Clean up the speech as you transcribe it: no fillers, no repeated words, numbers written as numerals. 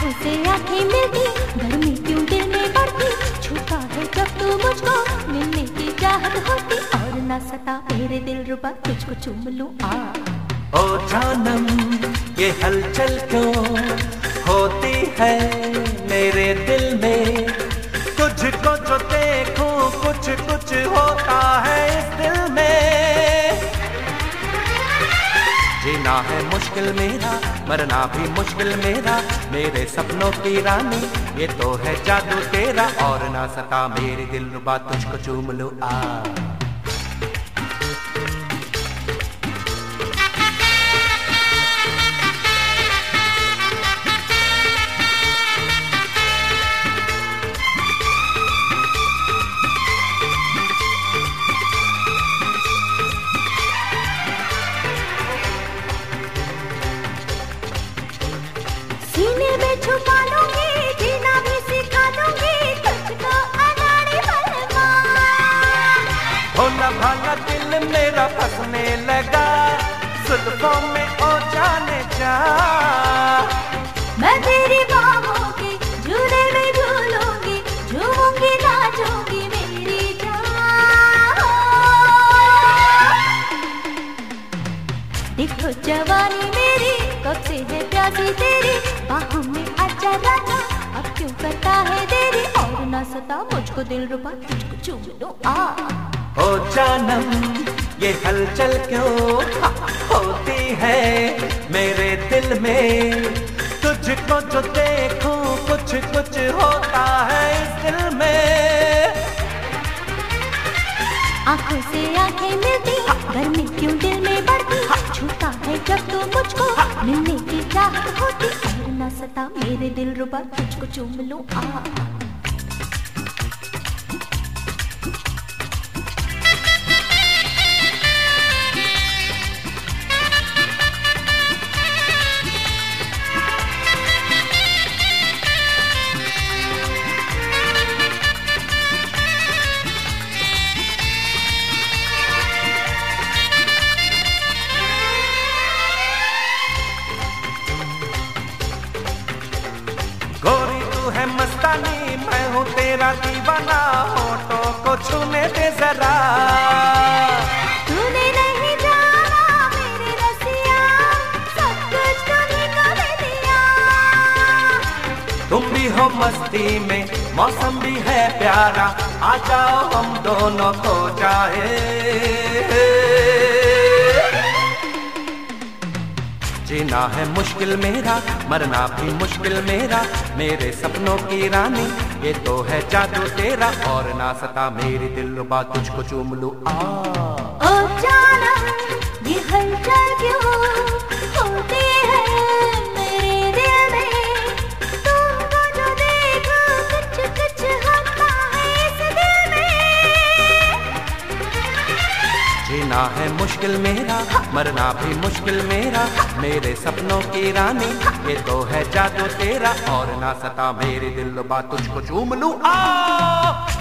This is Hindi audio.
आंखों से आंखें मिलती, गर्मी क्यों दिल में बढ़ती, छूता है जब तू मुझको, मिलने की चाहत होती, और ना सता मेरे दिल रुबा, तुझको चूम लूं आ। ओ जानम ये हलचल क्यों होती है मेरे दिल में, तुझको जो देखूं कुछ कुछ होता है इस दिल में। जीना है मुश्किल मेरा, मरना भी मुश्किल मेरा, मेरे सपनों की रानी ये तो है जादू तेरा, और ना सता मेरे दिल रुबा, तुझको चूम लो आ। सीने में छुपा लूंगी, जीना भी सिखा दूंगी, तुझको अनाड़ी बलवा। भोला भाला दिल मेरा फंसने लगा, जुल्फों में ओ जाने जा। मैं तेरी बाहों के झूले में झूलूंगी, झूमूंगी नाचूंगी मेरी जान। देखो जवानी मेरी कब से है प्यासी तेरी, बाहों में आजा राजा अब क्यों करता है देरी, और ना सता मुझको दिल रुबा, तुझको चूम लो आ। ओ जानम ये हलचल क्यों होती है मेरे दिल में, तुझको जो देखूं कुछ कुछ होता है इस दिल में। आंखों से आंखें मिलती, गर्मी क्यों दिल में बढ़ती, छूता है जब तू मुझको, मिलने की चाहत होती, और ना सता मेरे दिल रुबा, तुझको चूम लूं आ। गोरी तू है मस्तानी, मैं हूँ तेरा दीवाना, होठों को छूने दे जरा। तूने नहीं जाना मेरे रसिया, सब कुछ तूने को दे दिया। तुम भी हो मस्ती में, मौसम भी है प्यारा, आ जाओ हम दोनों को जाए। जीना है मुश्किल मेरा, मरना भी मुश्किल मेरा, मेरे सपनों की रानी ये तो है जादू तेरा, और ना सता मेरी दिल रुबा, तुझको चूम लूं आ। ओ जानम ये हलचल क्यों होती है मेरे दिल में, तुमको जो देखो कुछ कुछ होता है इस दिल में। जीना है मुश्किल मेरा, मरना भी मुश्किल मेरा, मेरे सपनों की रानी ये तो है जादू तेरा, और ना सता मेरे दिल रुबा, तुझको चूम लूं आ।